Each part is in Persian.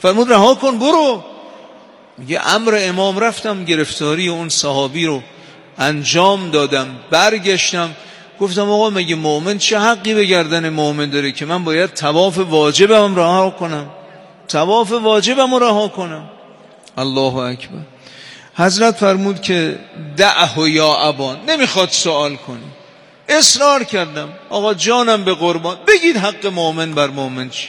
فرمود رها کن برو. میگه امر امام رفتم گرفتاری اون صحابی رو انجام دادم، برگشتم گفتم آقا مگه مؤمن چه حقی به گردن مؤمن داره که من باید طواف واجبم رها کنم، طواف واجبم رها کنم؟ الله اکبر. حضرت فرمود که دعه یا ابان، نمیخواد سوال کنی. اصرار کردم آقا جانم به قربان، بگید حق مؤمن بر مؤمن چی.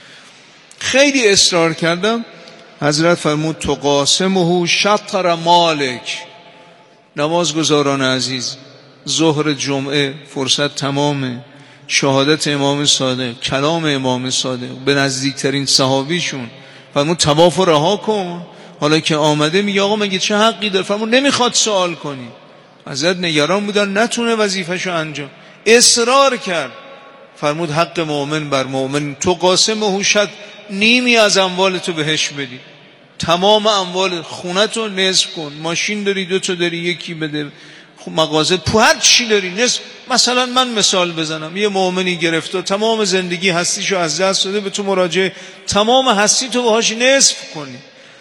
خیلی اصرار کردم. حضرت فرمود تقاسمه شطر مالک. نمازگزاران عزیز، ظهر جمعه فرصت تمامه، شهادت امام صادق، کلام امام صادق به نزدیکترین صحابیشون، فرمود طواف رها کن. حالا که آمده میگه آقا مگه چه حقی داره؟ فرمود نمیخواد سوال کنی. حضرت نگران بودن نتونه وظیفه‌شو انجام، اصرار کرد. فرمود حق مؤمن بر مؤمن تقاسمه شطر، نیمی از اموال تو بهش بدی، تمام اموال خونتو نصف کن، ماشین داری 2 تا داری یکی بده، مغازه هر چی داری نصف. مثلا من مثال بزنم، یه مؤمنی گرفته تمام زندگی هستیشو از دست داده، به تو مراجعه تمام هستی تو باهاش نصف کنی.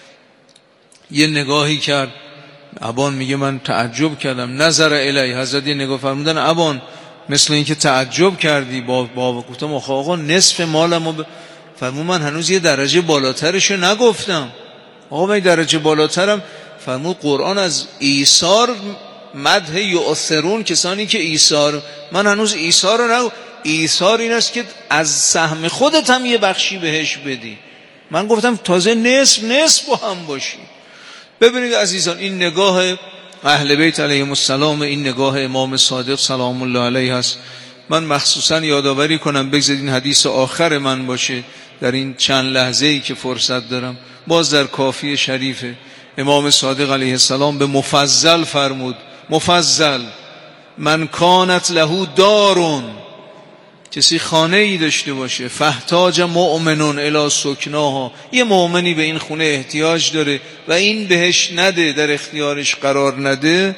یه نگاهی کرد ابان، میگه من تعجب کردم. نظر الی، حضرت نگاه فرمودن ابان مثل این که تعجب کردی. بابا گفتم آقا نصف مالمو فرمود من هنوز یه درجه بالاترشو نگفتم. آقا من درجه بالاترم. فرمود قرآن از ایثار مدح یؤثرون، کسانی که ایثار، من هنوز ایثار رو نگو. ایثار این است که از سهم خودت هم یه بخشی بهش بدی. من گفتم تازه نصف با هم باشی. ببینید عزیزان، این نگاه اهل بیت علیهم السلام، این نگاه امام صادق سلام الله علیه است. من مخصوصا یادآوری کنم، بگذارید این حدیث آخر من باشه در این چند لحظه‌ای که فرصت دارم. باز در کافی شریف امام صادق علیه السلام به مفضل فرمود، مفضل من کانت له دارون، کسی خانه ای داشته باشه، فاحتاج مؤمنون الی سکناها، یه مؤمنی به این خونه احتیاج داره و این بهش نده، در اختیارش قرار نده.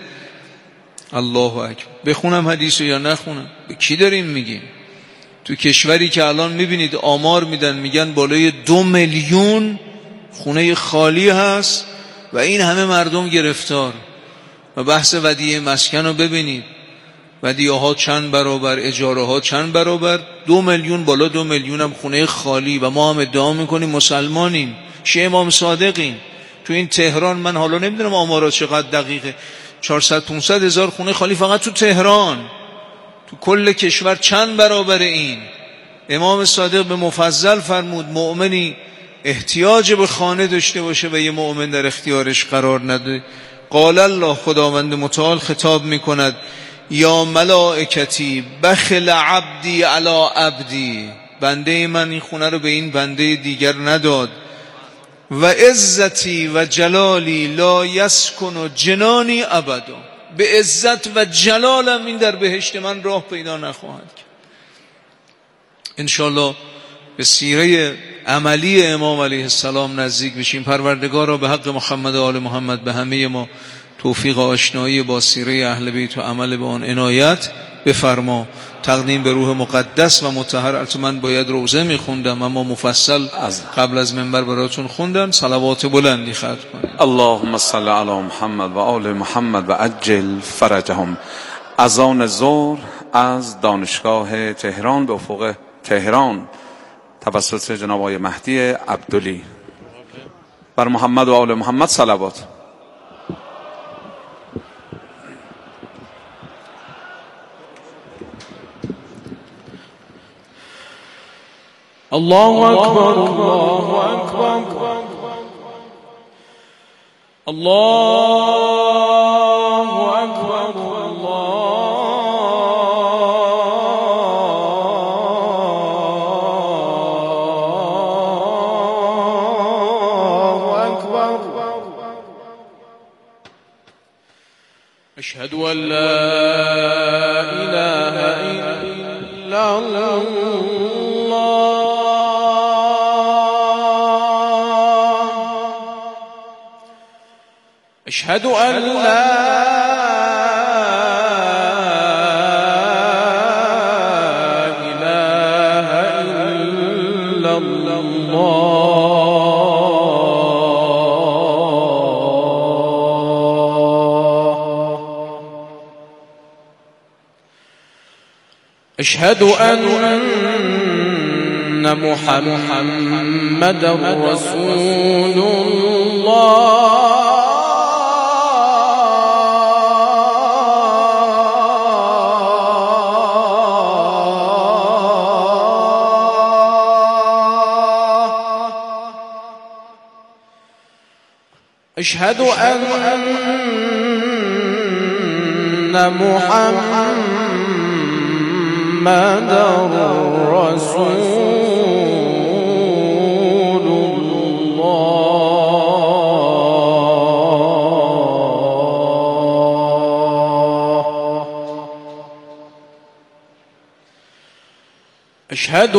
الله اکبر. بخونم حدیثو یا نخونم؟ به کی داریم میگیم؟ تو کشوری که الان میبینید آمار میدن، میگن بالای 2 میلیون خونه خالی هست و این همه مردم گرفتار. و بحث ودیعه مسکن رو ببینید، ودیعه ها چند برابر، اجاره ها چند برابر. 2 میلیون، بالا 2 میلیون هم خونه خالی و ما هم ادعا میکنیم مسلمانیم، شیعه امام صادقیم. تو این تهران من حالا نمیدونم آمارات چقدر دقیقه، 400-500 هزار خونه خالی فقط تو تهران. تو کل کشور چند برابر این؟ امام صادق به مفضل فرمود مؤمنی احتیاج به خانه داشته باشه و یه مؤمن در اختیارش قرار نده. قال الله، خداوند متعال خطاب میکند یا ملائکتی بخل عبدی علی عبدی، بنده من این خونه رو به این بنده دیگر نداد. و عزتی و جلالی لا یسکن جنانی ابدا، به عزت و جلالم این در بهشت من راه پیدا نخواهد کرد. انشاءالله به سیره عملی امام علیه السلام نزدیک بشیم. پروردگارا به حق محمد و آل محمد به همه ما توفیق آشنایی با سیره اهل بیت و عمل به آن عنایت بفرما. تقدیم به روح مقدس و مطهر. البته من باید روزه میخوندم اما مفصل قبل از منبر براتون خوندن. صلوات بلندی ختم کنید. اللهم صل علی محمد و آل محمد و عجل فرجهم. اذان ظهر از دانشگاه تهران به افق تهران توسط جناب آقای مهدی عبدلی. بر محمد و آل محمد صلوات. الله اکبر، الله اکبر، الله اکبر، الله اکبر. اشهد ان لا اله الا الله، اشهد ان لا اله الا الله. أشهد أن محمدا رسول الله. أشهد أن محمدا رسول الله. أشهد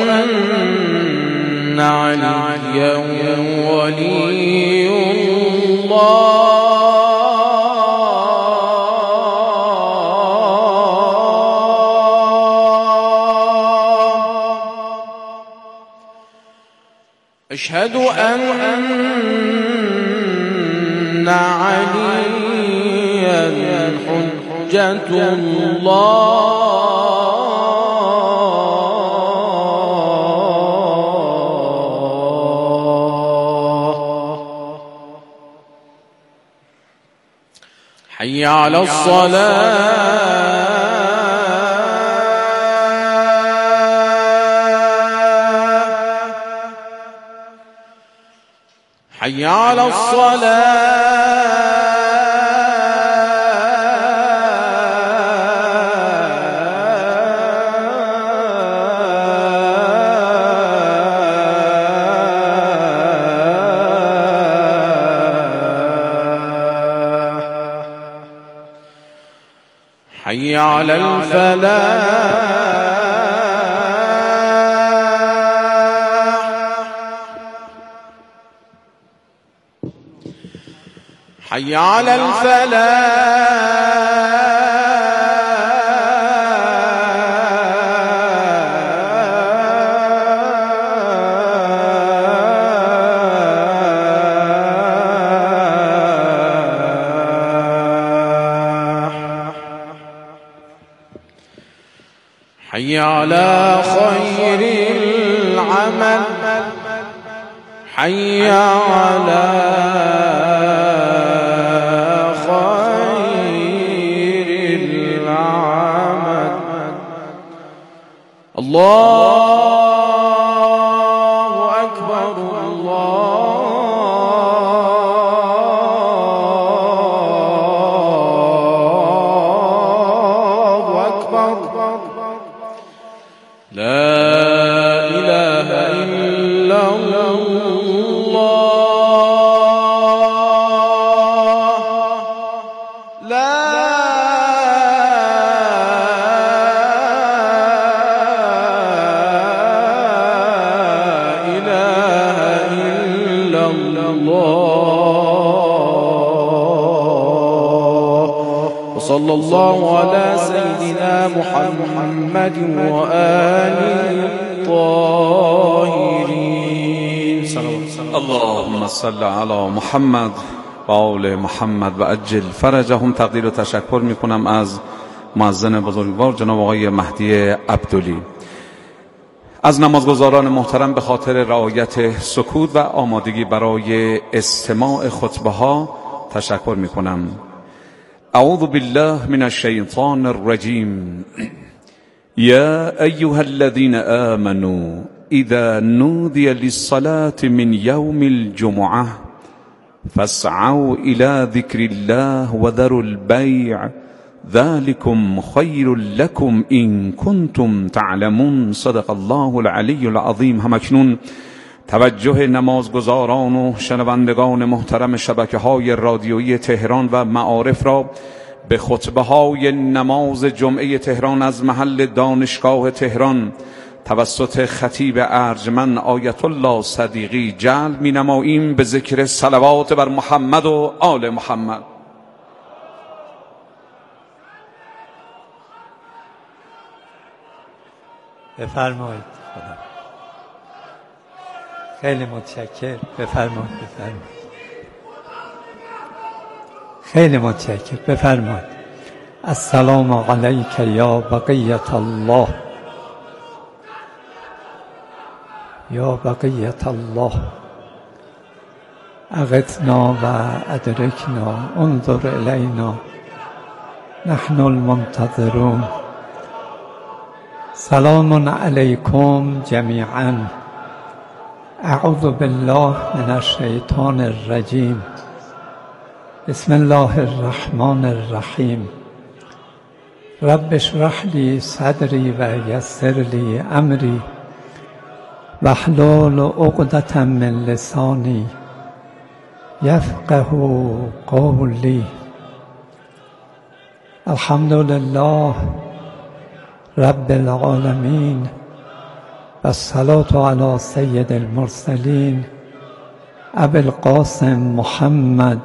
أن عليا ولي الله. أشهد أن عليا حجة الله. حي على الصلاة. حي على الصلاة. حي على الفلاح. حي على الفلاح. حي على خير العمل. حي على خير العمل. الله أكبر. الله أكبر. لا إله إلا الله. لا إله إلا الله. وصلى الله على سيدنا محمد وآله الطاهرين. اللهم صل على محمد و آل محمد و عجل فرجهم. تقدیر و تشکر میکنم از مؤذن بزرگوار جناب آقای مهدی عبدلی. از نمازگزاران محترم به خاطر رعایت سکوت و آمادگی برای استماع خطبه ها تشکر میکنم. اعوذ بالله من الشیطان الرجیم. یا ایها الذین آمنوا اذا نودی للصلاة من یوم الجمعة فاسعوا إلى ذكر الله وذروا البيع ذلكم خير لكم إن كنتم تعلمون. صدق الله العلی العظیم. همکنون توجه نمازگزاران و شنوندگان محترم شبکه‌های رادیویی تهران و معارف را به خطبه‌های نماز جمعه تهران از محل دانشگاه تهران توسط خطیب ارجمند آیت الله صدیقی جلب می‌نماییم به ذکر صلوات بر محمد و آل محمد. بفرمایید. خیلی متشکرم. بفرمایید. خیلی متشکرم. بفرمایید. السلام عليك يا بقية الله يا بقية الله أغثنا وأدركنا انظر إلينا نحن المنتظرون سلام عليكم جميعا أعوذ بالله من الشيطان الرجيم بسم الله الرحمن الرحيم رب اشرح لي صدري ويسر لي أمري واحلل عقدة من لساني يفقه قولي الحمد لله رب العالمين والصلاة على سيد المرسلين أبي القاسم محمد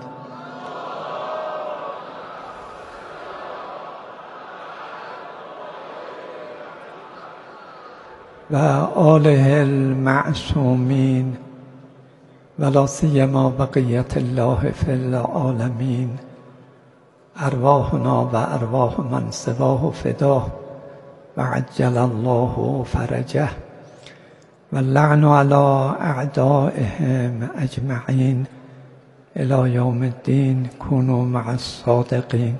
و آله المعصومين ولا سيما بقية الله في العالمين أرواحنا وأرواح من سواه فداه وعجل الله فرجه واللعن على أعدائهم أجمعين إلى يوم الدين كونوا مع الصادقين.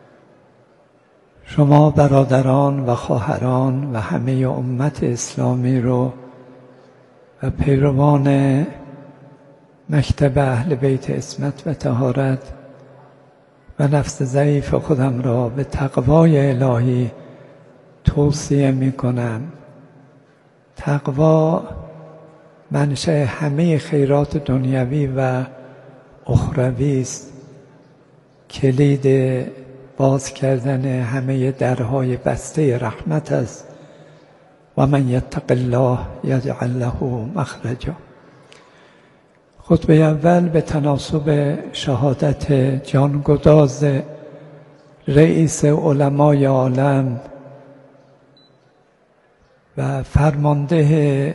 شما برادران و خواهران و همه امت اسلامی رو و پیروان مکتب اهل بیت عصمت و طهارت و نفس ضعیف خودم را به تقوای الهی توصیه می کنم. تقوا منشأ همه خیرات دنیوی و اخروی است، کلید باز کردن همه درهای بسته رحمت است. و من یتق الله یجعل له مخرجا. خطبه اول به تناسب شهادت جانگداز رئیس علمای عالم و فرمانده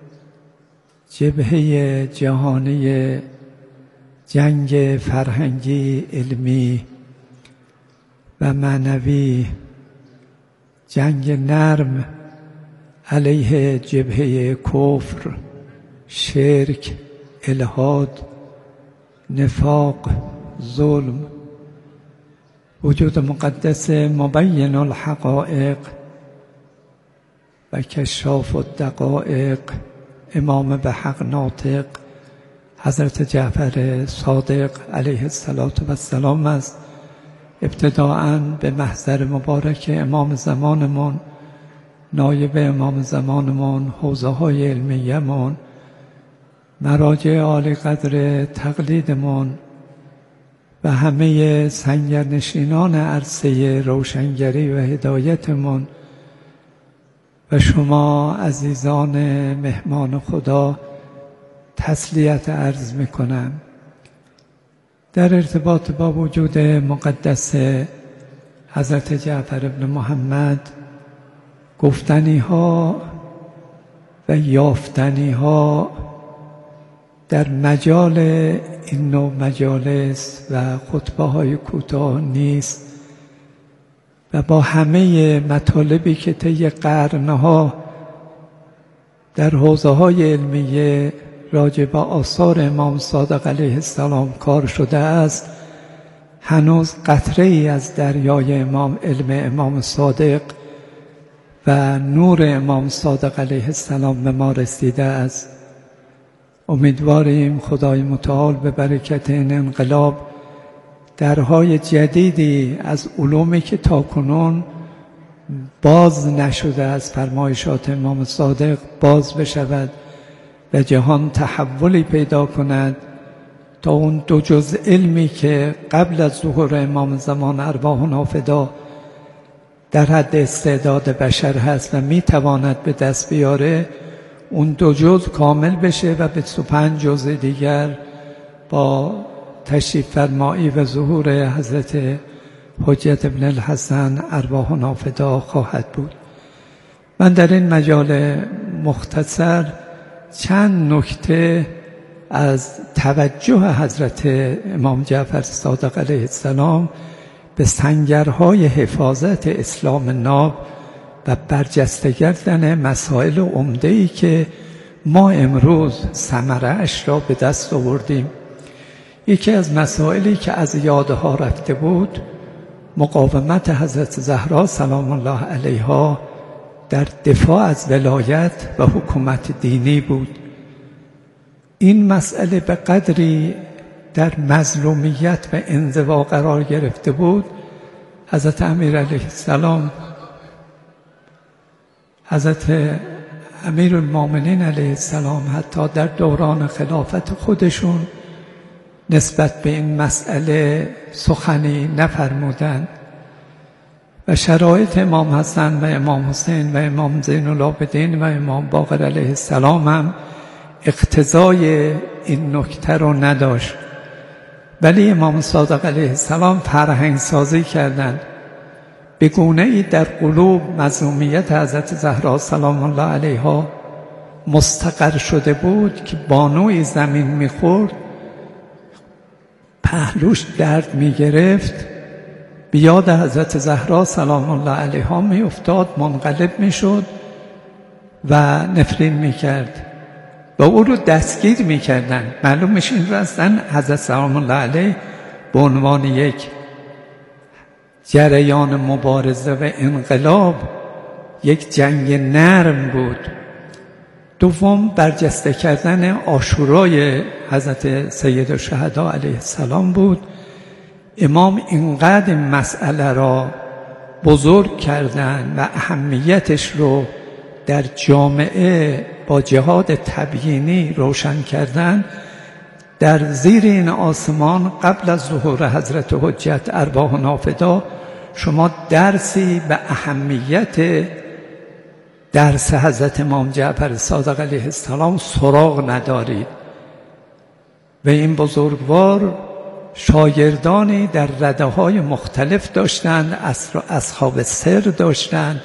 جبهه جهانی جنگ فرهنگی، علمی و معنوی، جنگ نرم علیه جبهه کفر، شرک، الحاد، نفاق، ظلم، وجود مقدس مبین الحقائق و کشاف الدقائق، امام به حق ناطق حضرت جعفر صادق علیه السلام است. ابتداءً به محضر مبارک امام زمانمون، نایب امام زمانمون، حوزه های علمیه‌مون، مراجع عالی قدر تقلیدمون و همه سنگرنشینان عرصه روشنگری و هدایتمون و شما عزیزان مهمان خدا تسلیت عرض میکنم. در ارتباط با وجود مقدس حضرت جعفر ابن محمد گفتنی ها و یافتنی ها در مجال این نوع مجالس و خطبه های کوتاه نیست و با همه مطالبی که طی قرنها در حوزه های علمیه راجع به آثار امام صادق علیه السلام کار شده است، هنوز قطره ای از دریای علم امام صادق و نور امام صادق علیه السلام به ما رسیده است. امیدواریم خدای متعال به برکت این انقلاب درهای جدیدی از علومی که تاکنون باز نشده از فرمایشات امام صادق باز بشود و جهان تحولی پیدا کند تا اون دو جز علمی که قبل از ظهور امام زمان ارواحنا فدا در حد استعداد بشر هست و میتواند به دست بیاره، اون دو جز کامل بشه و 25 جز دیگر با تشریف فرمایی و ظهور حضرت حجت ابن الحسن ارواحنا فدا خواهد بود. من در این مجال مختصر چند نکته از توجه حضرت امام جعفر صادق علیه السلام به سنگرهای حفاظت اسلام ناب و برجسته کردن مسائل عمده‌ای که ما امروز ثمره‌اش را به دست آوردیم. یکی از مسائلی که از یادها رفته بود مقاومت حضرت زهرا سلام الله علیها در دفاع از ولایت و حکومت دینی بود. این مسئله به قدری در مظلومیت و انزوا قرار گرفته بود، حضرت امیر علیه السلام، حضرت امیرالمومنین علیه السلام حتی در دوران خلافت خودشون نسبت به این مسئله سخنی نفرمودند و شرایط امام حسن و امام حسین و امام زین العابدین و امام باقر علیه السلام هم اقتضای این نکته رو نداشت، ولی امام صادق علیه السلام فرهنگ سازی کردند به گونه‌ای در قلوب مظلومیت حضرت زهرا سلام الله علیها مستقر شده بود که بانوی زمین میخورد پهلوش درد میگرفت، به یاد حضرت زهرا سلام الله علیها میافتاد، منقلب میشد و نفرین میکرد و او رو دستگیر میکردن. معلوم میشه این رو اصلا حضرت سلام الله علیه به عنوان یک جریان مبارزه و انقلاب یک جنگ نرم بود. دوم، برجسته کردن عاشورای حضرت سید الشهدا علیه السلام بود. امام اینقدر این مسئله را بزرگ کردن و اهمیتش رو در جامعه با جهاد تبیینی روشن کردن. در زیر این آسمان قبل از ظهور حضرت حجت ارواحنا فدا شما درسی به اهمیت درس حضرت امام جعفر صادق علیه السلام سراغ ندارید و این بزرگوار شاگردانی در رده‌های مختلف داشتند، اصحاب سر داشتند،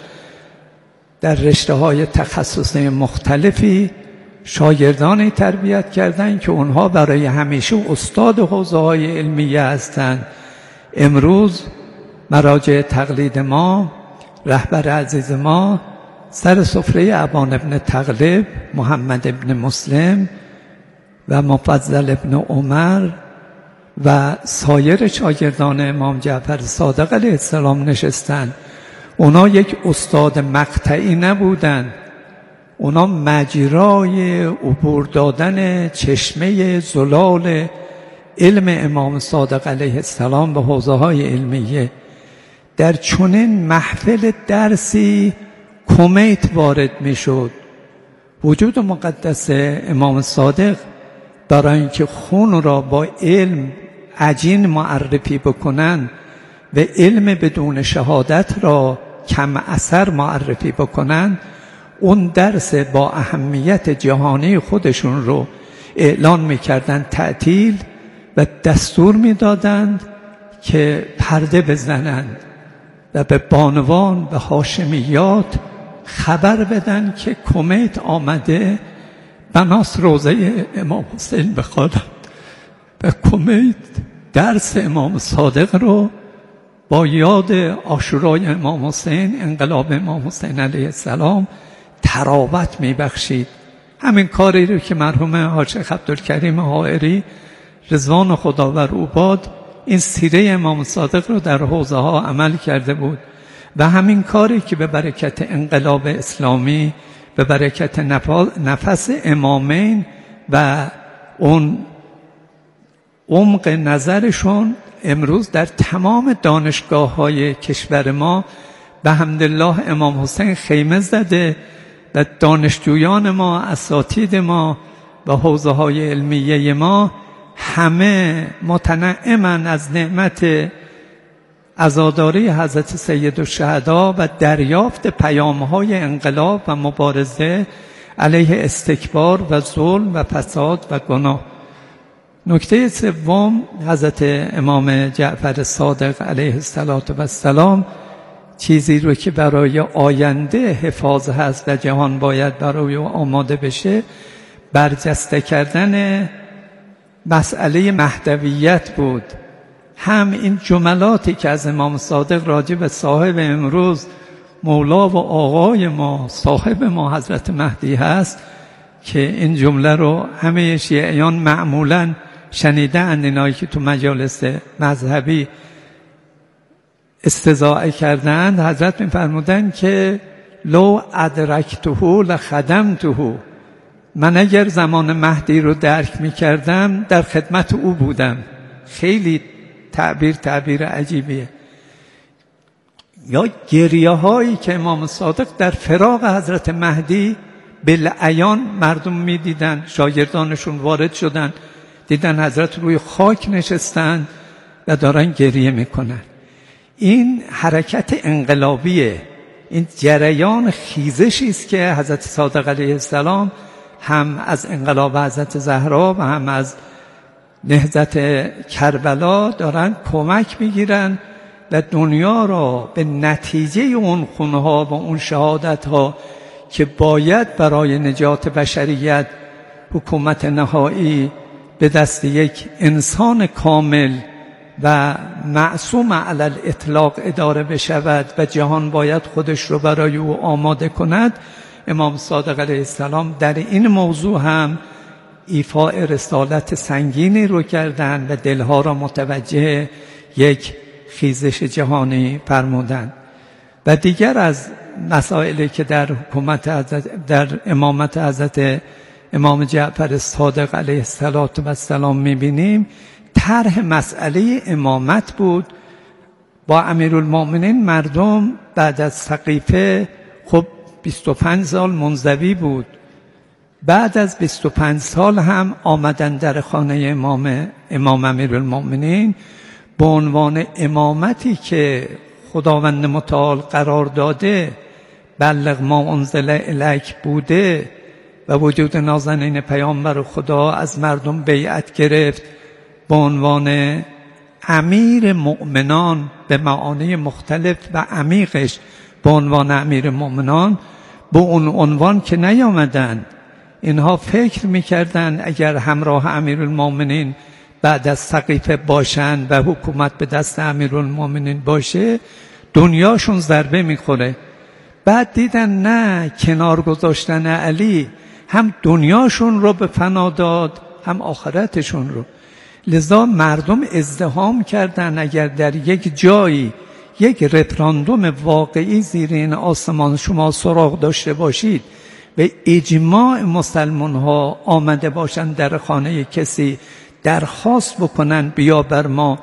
در رشته‌های تخصصی مختلفی شاگردانی تربیت کردند که اونها برای همیشه استاد حوزه‌های علمیه هستند. امروز مراجع تقلید ما، رهبر عزیز ما سر سفره ابان ابن تغلب، محمد ابن مسلم و مفضل ابن عمر و سایر شاگردان امام جعفر صادق علیه السلام نشستند. اونا یک استاد مقطعی نبودند، اونا مجرای عبور دادن چشمه زلال علم امام صادق علیه السلام به حوزه‌های علمیه. در چنین محفل درسی کمیت وارد میشد. وجود مقدس امام صادق برای اینکه خون را با علم عجین معرفی بکنن و علم بدون شهادت را کم اثر معرفی بکنن، اون درس با اهمیت جهانی خودشون رو اعلان میکردن تعطیل و دستور میدادند که پرده بزنند و به بانوان و هاشمیات خبر بدن که کمیت آمده بناس روضه امام حسین بخوانند و کمیت درس امام صادق رو با یاد عاشورای امام حسین، انقلاب امام حسین علیه السلام تراوت میبخشید. همین کاری رو که مرحوم حاج شیخ عبدالکریم حائری رضوان خدا بر او باد این سیره امام صادق رو در حوزه ها عمل کرده بود و همین کاری که به برکت انقلاب اسلامی، به برکت نفس امامین و اون عمق نظرشون امروز در تمام دانشگاه‌های کشور ما به حمدالله امام حسین خیمه زده و دانشجویان ما، اساتید ما و حوزه‌های علمیه ما همه متنعمن از نعمت عزاداری حضرت سید الشهدا و دریافت پیام‌های انقلاب و مبارزه علیه استکبار و ظلم و فساد و گناه. نکته سوم، حضرت امام جعفر صادق علیه السلام چیزی رو که برای آینده حفاظ هست و جهان باید برای او آماده بشه، برجسته کردن مسئله مهدویت بود. هم این جملاتی که از امام صادق راجع به صاحب امروز مولا و آقای ما صاحب ما حضرت مهدی هست که این جمله رو همه شیعیان معمولاً شنیدند، اینایی که تو مجالس مذهبی استضاعه کردند. حضرت می‌فرمودند که لو ادرکته لخدمته، من اگر زمان مهدی رو درک می‌کردم در خدمت او بودم. خیلی تعبیر عجیبیه. یا گریه هایی که امام صادق در فراق حضرت مهدی بالعیان مردم می‌دیدن، شاگردانشون وارد شدن دیدن حضرت روی خاک نشستن و دارن گریه میکنن. این حرکت انقلابیه، این جریان خیزشی است که حضرت صادق علیه السلام هم از انقلاب حضرت زهرا و هم از نهضت کربلا دارن کمک میگیرن و دنیا را به نتیجه اون خونها و اون شهادتها که باید برای نجات بشریت حکومت نهایی به دست یک انسان کامل و معصوم علی الاطلاق اداره بشود و جهان باید خودش رو برای او آماده کند، امام صادق علیه السلام در این موضوع هم ایفاء رسالت سنگینی رو کردند و دلها را متوجه یک خیزش جهانی فرمودند. و دیگر از مسائلی که در در امامت حضرت امام جعفر صادق علیه السلام می‌بینیم، طرح مسئله امامت بود. با امیرالمؤمنین مردم بعد از سقیفه خب 25 سال منزوی بود. بعد از 25 سال هم آمدن در خانه امام امیرالمؤمنین به عنوان امامتی که خداوند متعال قرار داده، بلغ ما انزل الیک بوده و وجود نازنین پیامبر خدا از مردم بیعت گرفت به عنوان امیر مؤمنان به معانی مختلف و عمیقش به عنوان امیر مؤمنان. به اون عنوان که نیامدن، اینها فکر میکردن اگر همراه امیرالمؤمنین بعد از سقیفه باشن و حکومت به دست امیرالمؤمنین باشه دنیاشون ضربه میخوره. بعد دیدن نه، کنار گذاشتن علی هم دنیاشون رو به فنا داد هم آخرتشون رو. لذا مردم ازدحام کردن اگر در یک جایی یک رفراندوم واقعی زیر این آسمان شما سراغ داشته باشید به اجماع مسلمان ها آمده باشن در خانه کسی درخواست بکنن بیا بر ما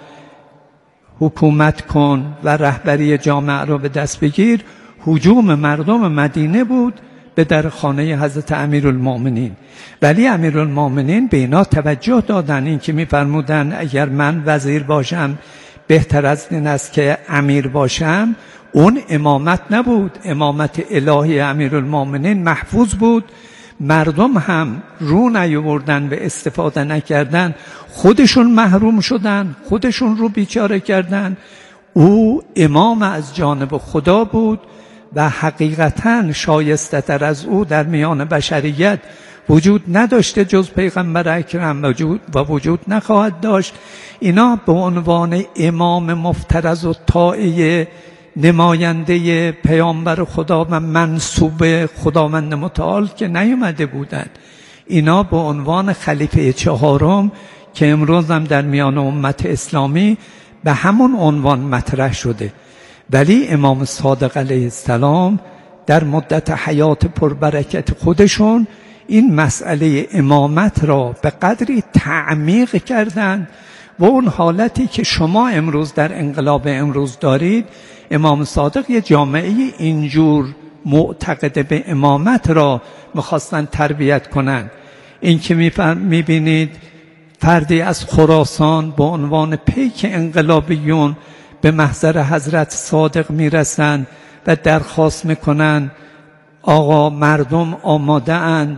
حکومت کن و رهبری جامعه رو به دست بگیر، هجوم مردم مدینه بود به در خانه حضرت امیرالمؤمنین. ولی امیرالمؤمنین به اینا توجه دادن، این که می‌فرمودن اگر من وزیر باشم بهتر از این است که امیر باشم. اون امامت نبود، امامت الهی امیرالمؤمنین محفوظ بود. مردم هم رو نیاوردن و استفاده نکردن، خودشون محروم شدن، خودشون رو بیچاره کردن. او امام از جانب خدا بود و حقیقتاً شایسته تر از او در میان بشریت وجود نداشته جز پیغمبر اکرم وجود نخواهد داشت. اینا به عنوان امام مفترض و طاعه نماینده پیامبر خدا و منصوب خداوند متعال که نیامده بودند. اینا به عنوان خلیفه چهارم که امروز هم در میان امت اسلامی به همون عنوان مطرح شده. ولی امام صادق علیه السلام در مدت حیات پربرکت خودشون این مسئله امامت را به قدری تعمیق کردند و اون حالتی که شما امروز در انقلاب امروز دارید، امام صادق یه جامعه اینجور معتقد به امامت را میخواستن تربیت کنن. این که میبینید فردی از خراسان به عنوان پیک انقلابیون به محضر حضرت صادق میرسن و درخواست میکنن آقا مردم آماده اند،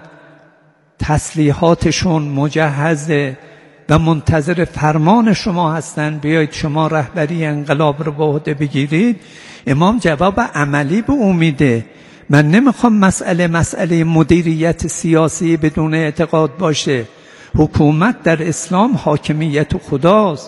تسلیحاتشون مجهزه و منتظر فرمان شما هستن، بیایید شما رهبری انقلاب رو به عهده بگیرید. امام جواب عملی به او میده. من نمیخوام مسئله مدیریت سیاسی بدون اعتقاد باشه. حکومت در اسلام حاکمیت خداست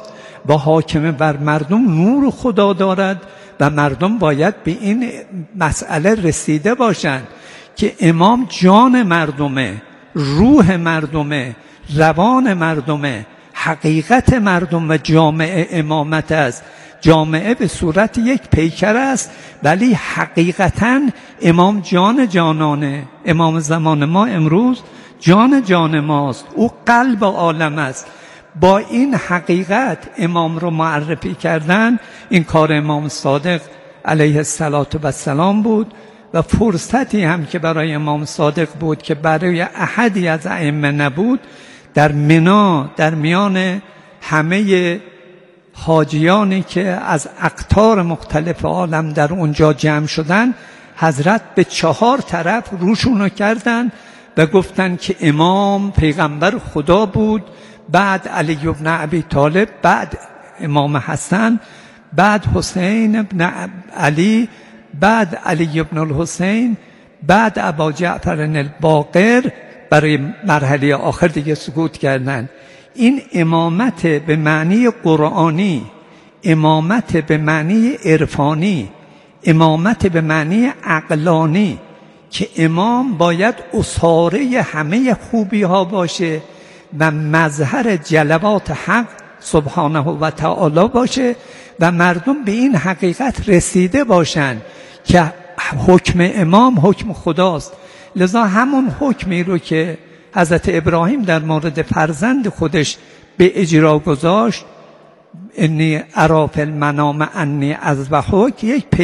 و حاکم بر مردم نور خدا دارد و مردم باید به این مسئله رسیده باشند که امام جان مردمه، روح مردمه، روان مردمه، حقیقت مردم و جامعه امامت است. جامعه به صورت یک پیکر است، ولی حقیقتاً امام جان جانانه. امام زمان ما امروز جان جان ماست، او قلب عالم است. با این حقیقت امام رو معرفی کردن، این کار امام صادق علیه السلام بود و فرصتی هم که برای امام صادق بود که برای احدی از ائمه نبود، در منا در میان همه حاجیانی که از اقطار مختلف عالم در اونجا جمع شدن، حضرت به 4 طرف روشونو کردن و گفتن که امام پیغمبر خدا بود، بعد علی ابن ابی طالب، بعد امام حسن، بعد حسین ابن علی، بعد علی ابن الحسین، بعد ابا جعفر الباقر. برای مرحله آخر دیگه سکوت کردن. این امامت به معنی قرآنی، امامت به معنی عرفانی، امامت به معنی عقلانی، که امام باید اساره همه خوبی ها باشه و مظهر جلوات حق سبحانه و تعالی باشه و مردم به این حقیقت رسیده باشن که حکم امام حکم خداست. لذا همون حکمی رو که حضرت ابراهیم در مورد فرزند خودش به اجرا گذاشت، انی اری فی المنام انی اذبحک،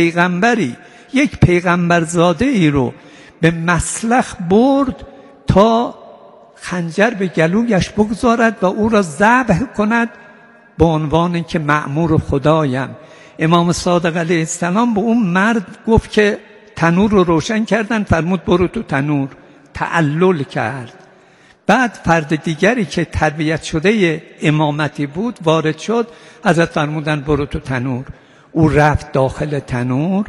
یک پیغمبرزاده ای رو به مسلخ برد تا خنجر به گلویش بگذارد و او را ذبح کند به عنوان که مأمور خدایم. امام صادق علیه السلام به اون مرد گفت که تنور رو روشن کردن، فرمود برو تو تنور، تعلل کرد. بعد فرد دیگری که تربیت شده امامتی بود وارد شد، حضرت فرمودن برو تو تنور. او رفت داخل تنور.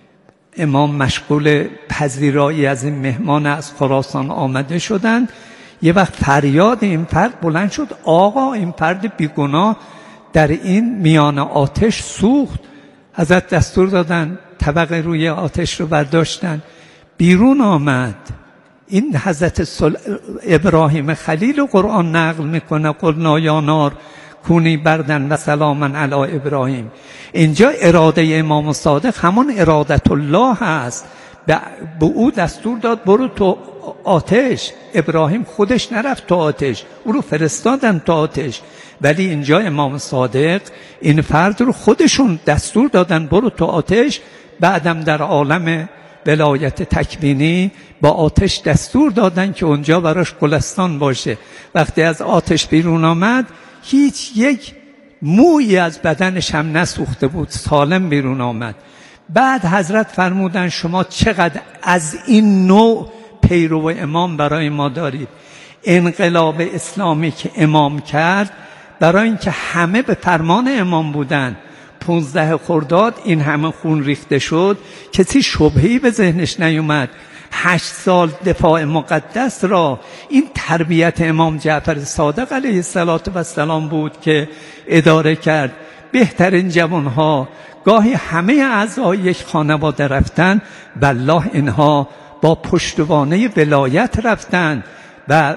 امام مشغول پذیرایی از این مهمان از خراسان آمده شدند. یه وقت فریاد این فرد بلند شد، آقا این فرد بیگناه در این میان آتش سوخت. حضرت دستور دادن طبق روی آتش رو برداشتن، بیرون آمد. این حضرت ابراهیم خلیل قرآن نقل میکنه، قلنا یا نار کونی بردن و سلاما علی ابراهیم. اینجا اراده امام صادق همون ارادت الله هست، به او دستور داد برو تو آتش. ابراهیم خودش نرفت تو آتش، او رو فرستادن تو آتش. ولی اینجا امام صادق این فرد رو خودشون دستور دادن برو تو آتش. بعدم در عالم ولایت تکوینی با آتش دستور دادن که اونجا براش گلستان باشه. وقتی از آتش بیرون آمد هیچ یک مویی از بدنش هم نسوخته بود، سالم بیرون آمد. بعد حضرت فرمودن شما چقدر از این نوع پیرو امام برای ما دارید. انقلاب اسلامی که امام کرد، برای اینکه همه به فرمان امام بودن، 15 خرداد این همه خون ریخته شد، کسی شبهه‌ای به ذهنش نیومد. 8 سال دفاع مقدس را این تربیت امام جعفر صادق علیه السلام بود که اداره کرد. بهترین جوانها گاهی همه اعضای یک خانواده رفتن، والله اینها با پشتوانه ولایت رفتن و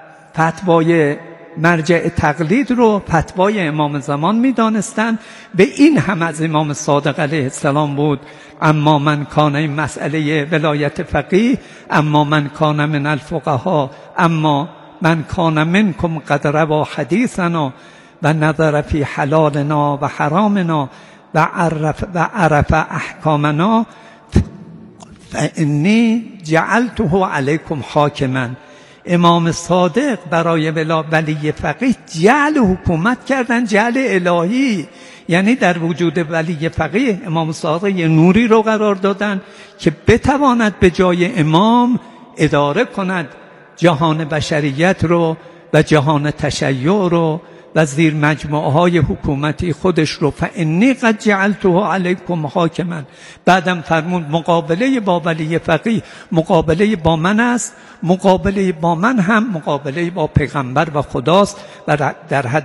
فتوای مرجع تقلید رو فتوای امام زمان می‌دانستند. به این هم از امام صادق علیه السلام بود. اما من کان، این مسئله ولایت فقیه، اما من کان من الفقها، اما من کان منکم قد روا حدیثنا و نظر فی حلالنا و حرامنا و عرف احکامنا فانی جعلته علیکم حاکما. امام صادق برای ولی فقیه جعل حکومت کردن، جعل الهی، یعنی در وجود ولی فقیه امام صادق یه نوری رو قرار دادن که بتواند به جای امام اداره کند جهان بشریت رو و جهان تشیع رو و زیر مجموعه های حکومتی خودش رو. فانی قد جعلته علیکم حاکما. بعدم فرمود مقابله با ولی فقیه مقابله با من است، مقابله با من هم مقابله با پیغمبر و خداست و در حد